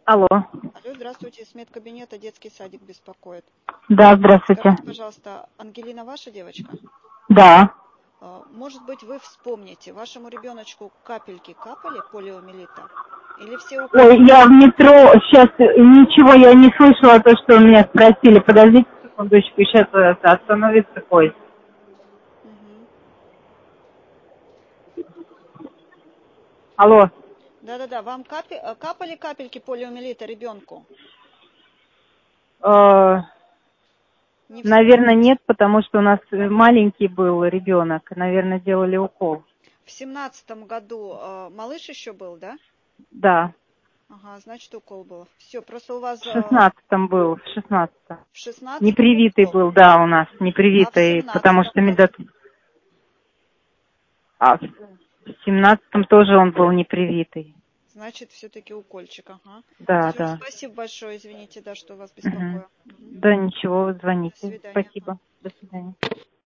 Алло. Алло, здравствуйте, с медкабинета детский садик беспокоит. Да, здравствуйте. Скажите, пожалуйста, Ангелина ваша девочка? Да. Может быть, вы вспомните, вашему ребеночку капельки капали полиомиелита? Или все уколы? Ой, я в метро, сейчас ничего я не слышала, то, что меня спросили. Подождите секундочку, сейчас остановится поезд. Угу. Алло. Да-да-да, вам капали капельки полиомиелита ребенку? Не Наверное, вспомните. нет, потому что у нас маленький был ребенок. Наверное, делали укол. В 17-м году малыш еще был, да? Да. Ага, значит, укол был. Все, просто у вас В 16-м был, в 16-м. в 16-м Непривитый укол, был, да, у нас, а в непривитый, потому 17-м что году? А в 17-м тоже он был непривитый. Значит, все-таки укольчик, ага. Да, Все, да. спасибо большое, извините, да, что вас Мгм. беспокою. Мгм. Да, ничего, вы До звоните. свидания. Спасибо. До свидания.